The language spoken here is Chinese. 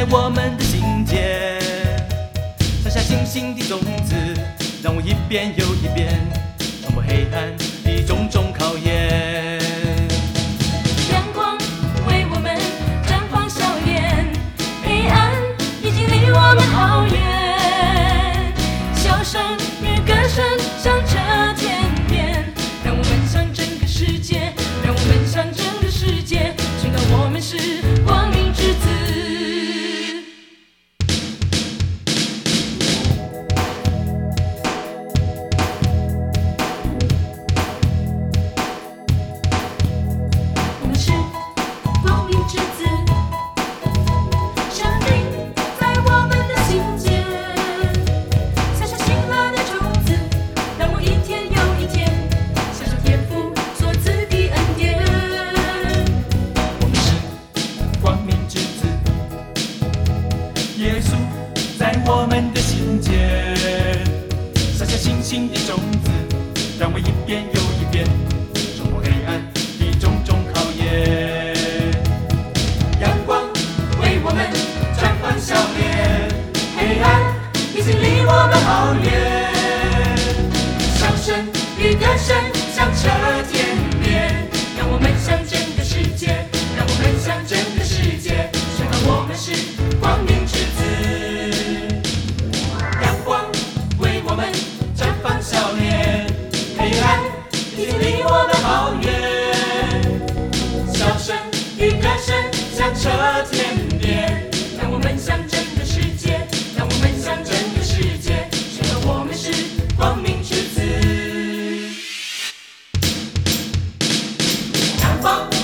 我们的心间，撒下信心的种子，让我一遍又一遍穿过黑暗的种种考验。 阳光为我们绽放笑脸，黑暗已经离我们好远。笑声与歌声响彻天边，让我们向整个世界，让我们向整个世界宣告我们是光明之子。我们是光明之子，生命在我们的心间，撒下喜乐的种子，让我一天又一天享受天父所赐的恩典。 我们是光明之子，耶稣在我们的心间，撒下信心的种子，让我一遍又一遍冲破黑暗的种种考验。阳光为我们绽放笑脸，黑暗已经离我们好远。笑声与歌声响彻天边， 让我们向整个世界，让我们向整个世界宣告我们是光明之子。 阳光为我们绽放笑脸，黑暗已经离我们好远。笑声与歌声响彻天边， 让我们向整个世界，让我们向整个世界宣告我们是光明之子。 阳光